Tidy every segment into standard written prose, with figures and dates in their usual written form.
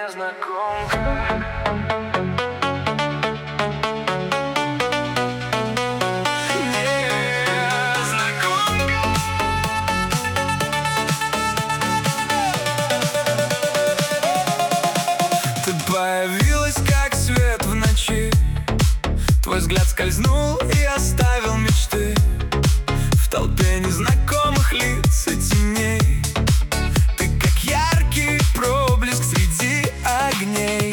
незнакомка. Ты появилась, как свет в ночи. Твой взгляд скользнул и оставил мечты в толпе незнакомых лиц и теней. Ты как яркий проблеск среди огней.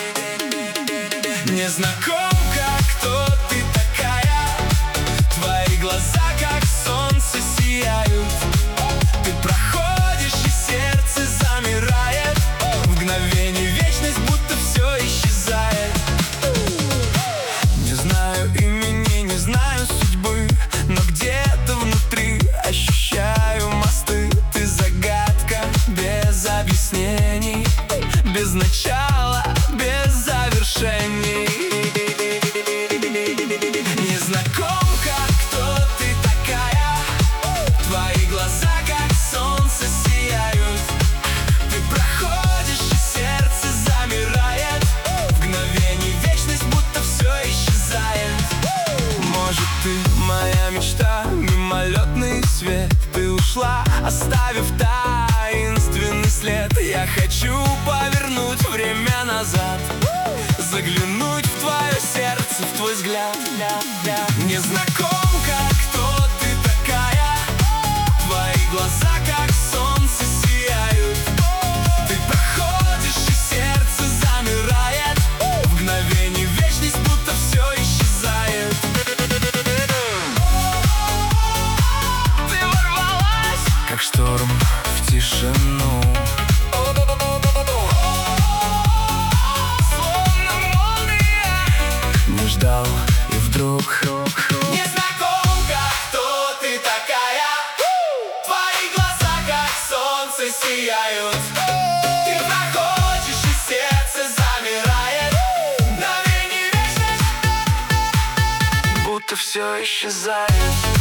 Незнакомка, кто ты такая? Твои глаза, как солнце, сияют. Ты проходишь, и сердце замирает. В мгновение вечность, будто все исчезает. Не знаю имени, не знаю судьбы, но где-то внутри ощущаю мосты. Ты загадка без объяснений, без начала, без завершений. Незнакомка, кто ты такая? Твои глаза, как солнце, сияют. Ты проходишь, и сердце замирает. В мгновение вечность, будто все исчезает. Может, ты моя мечта, мимолетный свет. Ты ушла, оставив таинственный след. Я хочу повернуть время назад, заглянуть в твое сердце, в твой взгляд. Незнакомка, кто ты такая? Твои глаза, как солнце, сияют. Ты проходишь, и сердце замирает. В мгновение вечность, будто все исчезает. Ты ворвалась, как шторм в тишину. Не ждал, и вдруг незнакомка, кто ты такая? Твои глаза, как солнце, сияют. Ты проходишь, и сердце замирает. Мгновение вечность, будто все исчезает.